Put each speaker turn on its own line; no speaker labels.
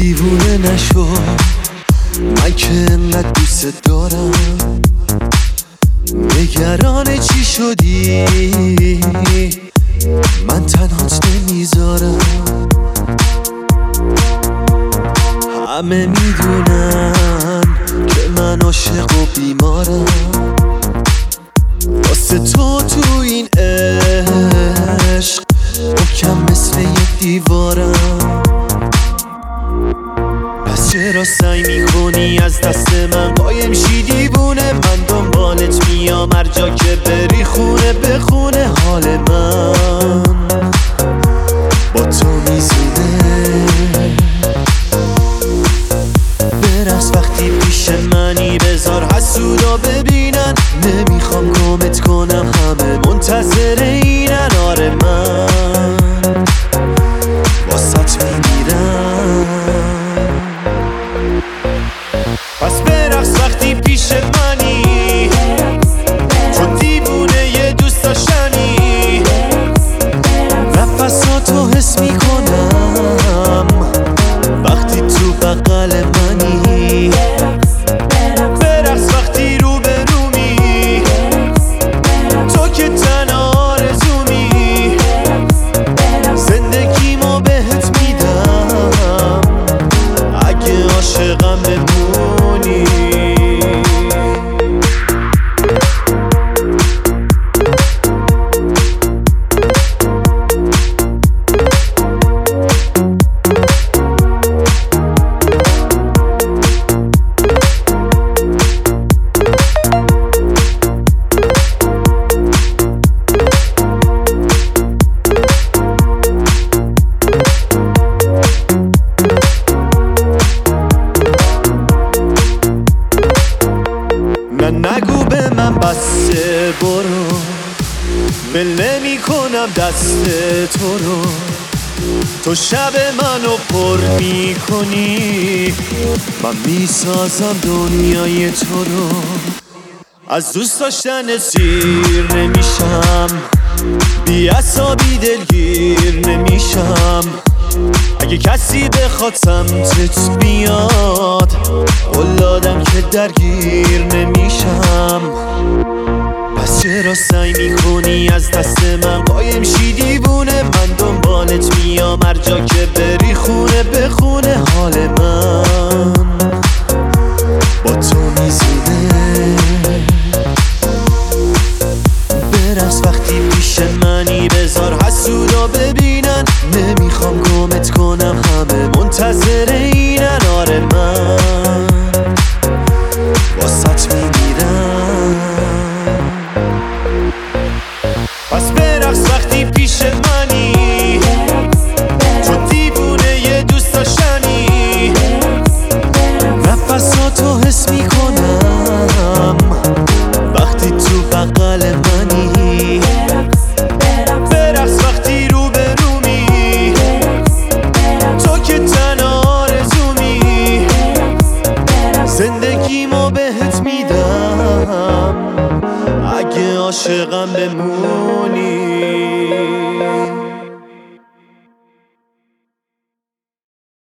دیوونه نشو، من که انقدر دوست دارم. نگران چی شدی؟ من تنهات نمیذارم. همه میدونن که من عاشق و بیمارم، واسه تو این عشق محکم مثل یه دیوارم. پس چرا سعی میکنی از دست من قایم شی دیوونه؟ من دنبالت میام هر جا که بری، خونه به خونه حال من با تو میزونه. برقص وقتی پیش منی، بذار حسودا ببینن. نمیخوام گمت کنم، همه منتظر اینن. آره من واسط میمیرم. پس برقص وقتی پیش منی، چون دیوونه یه دوست داشتنی. نفساتو حس میکنم وقتی تو بغل منی. برقص وقتی رو به رومی، تو که تنها آرزومی. زندگیمو بهت میدم اگه عاشقم بمونی. نگو به من بسته، برو ول نمی کنم دست تو رو. تو شب منو پر می کنی، من می سازم دنیای تو رو. از دوست داشتن سیر نمیشم، بی عصابی دلگیر نمیشم. اگه کسی بخواد سمتت بیاد، قول دادم که درگیر نمیشم. پس چرا سعی میکنی از دست من قایم شی دیوونه؟ من دنبالت میام هر جا که بری، خونه به خونه حال من با تو میزونه. برقص وقتی پیش منی، بذار حسودا ببینن. نمیخوام گمت کنم، همه منتظر اینن. آره من واسط میمیرم. پس برقص وقتی پیش منی، چون دیوونه یه دوست داشتنی. نفساتو حس میکنم وقتی تو بغل منی. برقص وقتی رو به رومی، تو که تنها آرزومی. زندگیمو بهت میدم اگه عاشقم بمونی.